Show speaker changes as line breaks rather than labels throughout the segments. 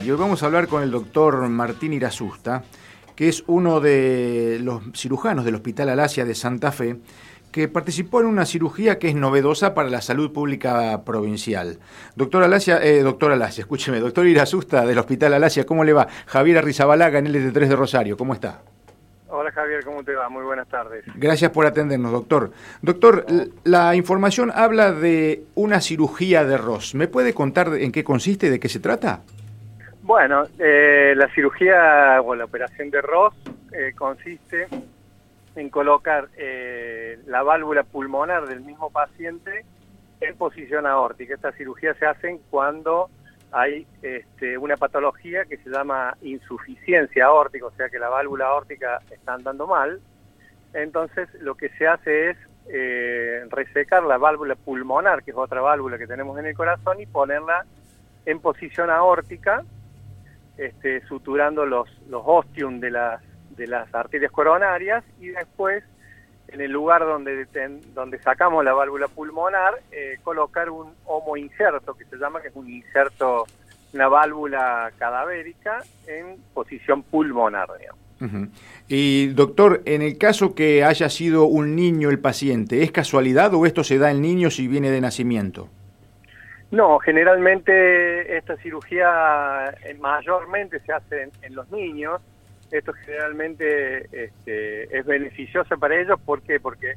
Y hoy vamos a hablar con el doctor Martín Irazusta, que es uno de los cirujanos del Hospital Alasia de Santa Fe, que participó en una cirugía que es novedosa para la salud pública provincial. Doctor Alasia, escúcheme, doctor Irazusta del Hospital Alasia, ¿cómo le va? Javier Arrizabalaga en LT3 de Rosario, ¿cómo está?
Hola Javier, ¿cómo te va? Muy buenas tardes.
Gracias por atendernos, doctor. Doctor, la información habla de una cirugía de Ross. ¿Me puede contar en qué consiste y de qué se trata?
Bueno, la cirugía o la operación de Ross consiste en colocar la válvula pulmonar del mismo paciente en posición aórtica. Esta cirugía se hace cuando hay una patología que se llama insuficiencia aórtica, o sea que la válvula aórtica está andando mal. Entonces lo que se hace es resecar la válvula pulmonar, que es otra válvula que tenemos en el corazón, y ponerla en posición aórtica, suturando los ostium de las arterias coronarias, y después en el lugar donde sacamos la válvula pulmonar, colocar un homoinjerto, que se llama, que es un injerto, una válvula cadavérica en posición pulmonar, digamos.
Uh-huh. Y doctor, en el caso que haya sido un niño el paciente, ¿es casualidad o esto se da en niños si viene de nacimiento?
No, generalmente esta cirugía mayormente se hace en los niños. Esto generalmente es beneficioso para ellos. ¿Por qué? Porque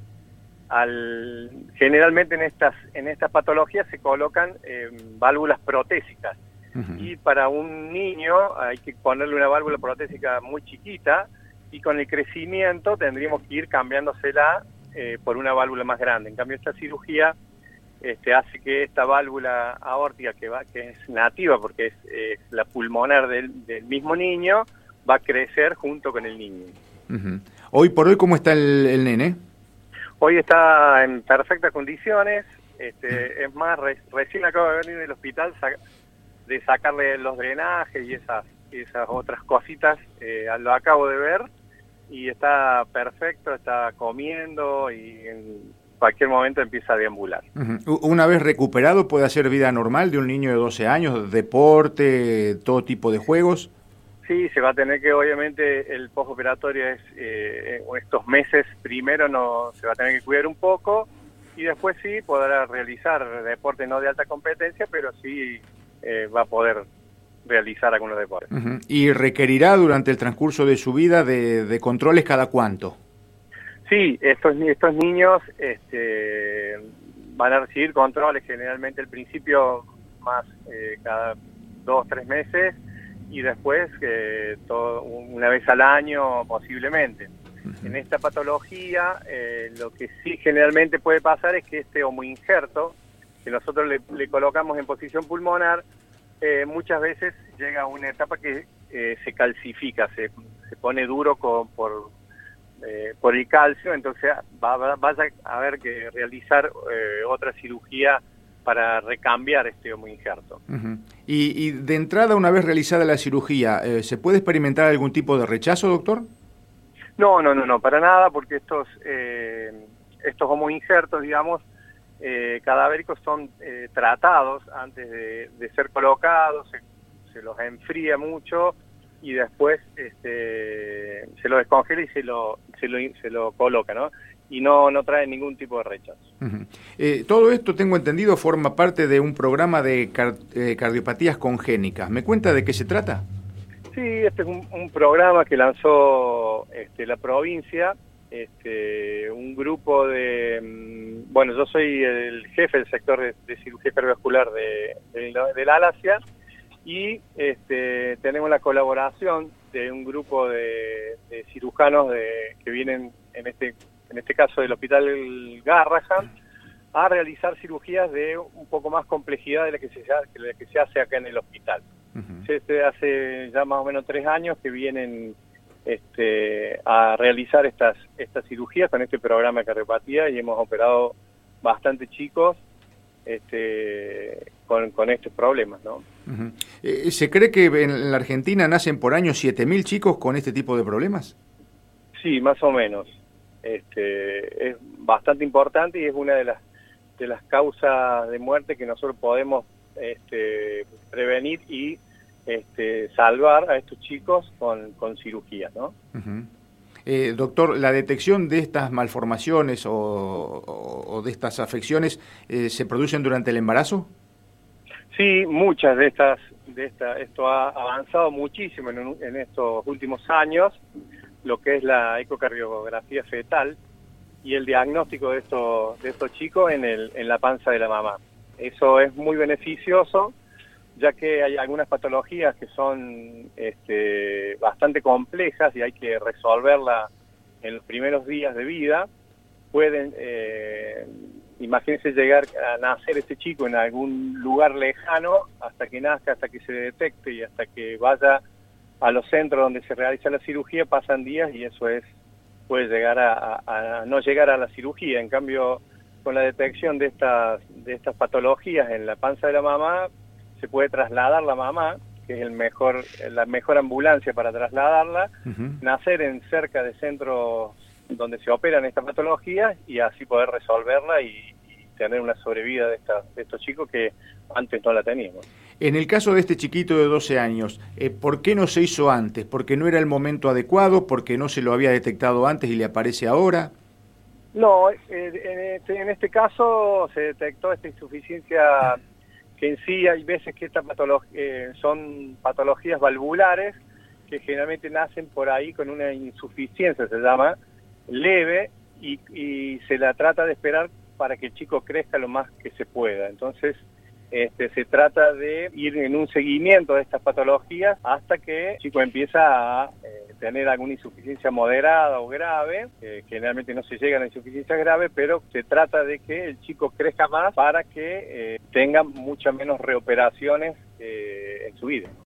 generalmente en estas patologías se colocan válvulas protésicas. Uh-huh. Y para un niño hay que ponerle una válvula protésica muy chiquita, y con el crecimiento tendríamos que ir cambiándosela por una válvula más grande. En cambio, esta cirugía hace que esta válvula aórtica, que es nativa porque es la pulmonar del mismo niño, va a crecer junto con el niño.
Uh-huh. Hoy por hoy, ¿cómo está el nene?
Hoy está en perfectas condiciones. Es más, recién acabo de venir del hospital de sacarle los drenajes y esas otras cositas. Lo acabo de ver y está perfecto, está comiendo y en cualquier momento empieza a deambular.
Uh-huh. Una vez recuperado, ¿puede hacer vida normal de un niño de 12 años, deporte, todo tipo de juegos?
Sí, se va a tener que, obviamente, el postoperatorio estos meses primero se va a tener que cuidar un poco, y después sí podrá realizar deporte no de alta competencia, pero sí va a poder realizar algunos deportes.
Uh-huh. ¿Y requerirá durante el transcurso de su vida de controles cada cuánto?
Sí, estos niños van a recibir controles generalmente al principio más cada 2 o 3 meses, y después una vez al año posiblemente. Uh-huh. En esta patología lo que sí generalmente puede pasar es que este homoinjerto que nosotros le colocamos en posición pulmonar muchas veces llega a una etapa que se calcifica, se pone duro por el calcio. Entonces vaya a haber que realizar otra cirugía para recambiar este homoinjerto.
Uh-huh. Y de entrada, una vez realizada la cirugía, ¿se puede experimentar algún tipo de rechazo, doctor?
No, para nada, porque estos homoinjertos, digamos, cadavéricos, son tratados antes de ser colocados, se los enfría mucho y después se lo descongela y se lo coloca, ¿no? Y no trae ningún tipo de rechazo.
Uh-huh. Todo esto, tengo entendido, forma parte de un programa de cardiopatías congénicas. ¿Me cuenta de qué se trata?
Sí, este es un programa que lanzó la provincia, un grupo bueno, yo soy el jefe del sector de cirugía cardiovascular de la Alasia, y tenemos la colaboración de un grupo de cirujanos que vienen en este caso del Hospital Garrahan, a realizar cirugías de un poco más complejidad de la que se hace acá en el hospital. Uh-huh. Hace ya más o menos 3 años que vienen a realizar estas cirugías con este programa de cardiopatía, y hemos operado bastante chicos con estos problemas, ¿no?
Uh-huh. ¿Se cree que en la Argentina nacen por año 7.000 chicos con este tipo de problemas?
Sí, más o menos. Es bastante importante y es una de las causas de muerte que nosotros podemos prevenir y salvar a estos chicos con cirugía, ¿no?
Uh-huh. Doctor, ¿la detección de estas malformaciones o de estas afecciones se producen durante el embarazo?
Sí, muchas de estas, esto ha avanzado muchísimo en estos últimos años, lo que es la ecocardiografía fetal y el diagnóstico de estos chicos en la panza de la mamá. Eso es muy beneficioso, ya que hay algunas patologías que son bastante complejas y hay que resolverlas en los primeros días de vida. Pueden, imagínense llegar a nacer este chico en algún lugar lejano, hasta que nazca, hasta que se detecte y hasta que vaya a los centros donde se realiza la cirugía, pasan días y eso puede llegar a no llegar a la cirugía. En cambio, con la detección de estas patologías en la panza de la mamá, se puede trasladar la mamá, que es la mejor ambulancia para trasladarla, uh-huh. Nacer en cerca de centros donde se operan estas patologías y así poder resolverla y tener una sobrevida de estos chicos que antes no la teníamos.
En el caso de este chiquito de 12 años, ¿por qué no se hizo antes? ¿Porque no era el momento adecuado? ¿Porque no se lo había detectado antes y le aparece ahora?
No, en este caso se detectó esta insuficiencia, que en sí hay veces que son patologías valvulares que generalmente nacen por ahí con una insuficiencia, se llama, leve, y se la trata de esperar para que el chico crezca lo más que se pueda. Entonces, se trata de ir en un seguimiento de estas patologías hasta que el chico empieza a tener alguna insuficiencia moderada o grave. Generalmente no se llega a la insuficiencia grave, pero se trata de que el chico crezca más para que tenga muchas menos reoperaciones en su vida.